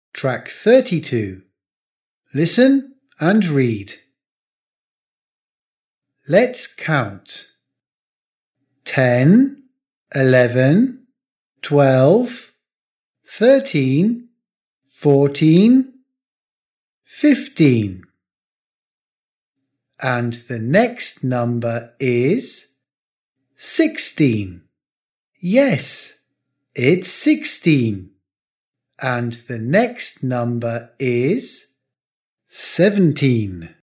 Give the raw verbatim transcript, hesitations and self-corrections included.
Track thirty-two. Listen and read. Let's count. ten, eleven, twelve, thirteen, fourteen, fifteen. And the next number is sixteen. Yes, it's sixteen. And the next number is seventeen.